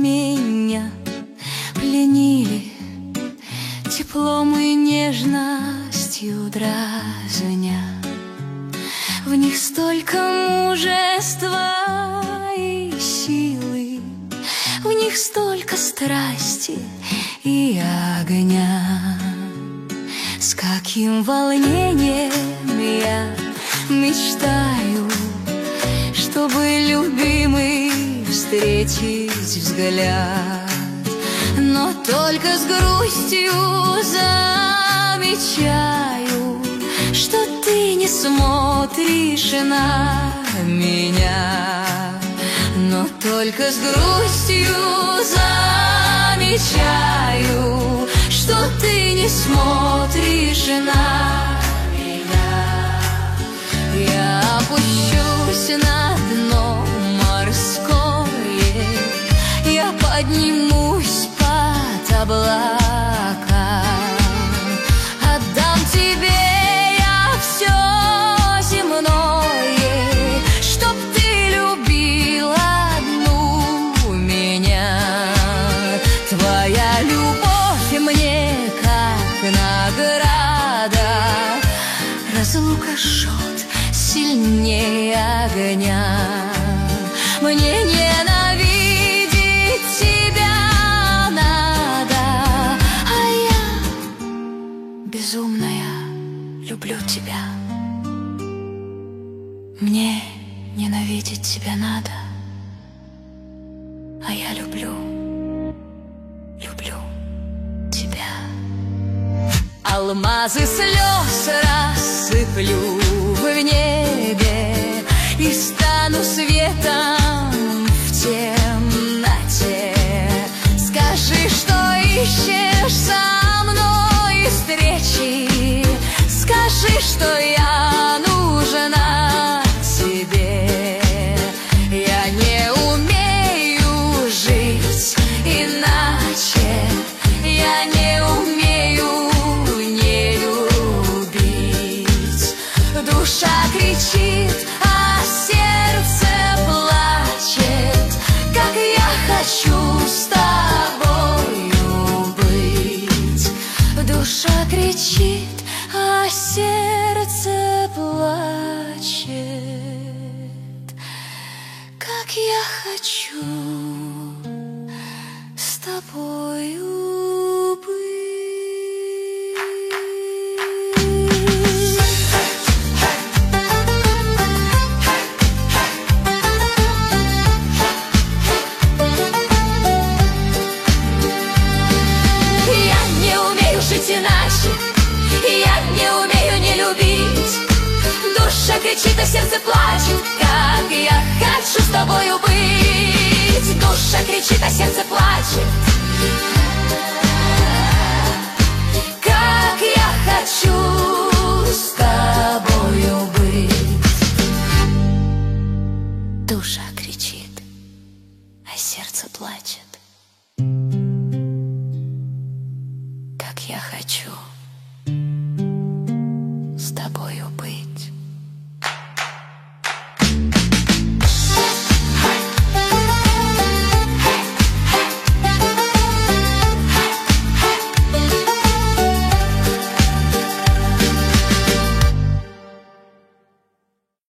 меня пленили, теплом и нежностью дразня. В них столько мужества и силы, в них столько страсти и огня. С каким волнением я мечтаю, чтобы любимый встретить взгляд, но только с грустью замечаю, что ты не смотришь на меня. Но только с грустью замечаю, что ты не смотришь на меня. Я опущусь на дно морское, я поднимусь под облака, отдам тебе я все земное, чтоб ты любила одну меня. Твоя любовь мне как награда, разлука жжет сильнее огня. Мне ненавидеть тебя надо, а я безумная люблю тебя. Мне ненавидеть тебя надо, а я люблю тебя. Алмазы слез рассыплю в небе и стану светом в темноте. Скажи, что ищешь со мной встречи, скажи, что я нужна тебе. Я не умею жить иначе, я не умею не любить. Душа кричит, а сердце плачет, как я хочу с тобою быть. Душа кричит, а сердце плачет, как я хочу с тобою быть. Иначе я не умею не любить. Душа кричит, а сердце плачет, как я хочу с тобою быть. Душа кричит,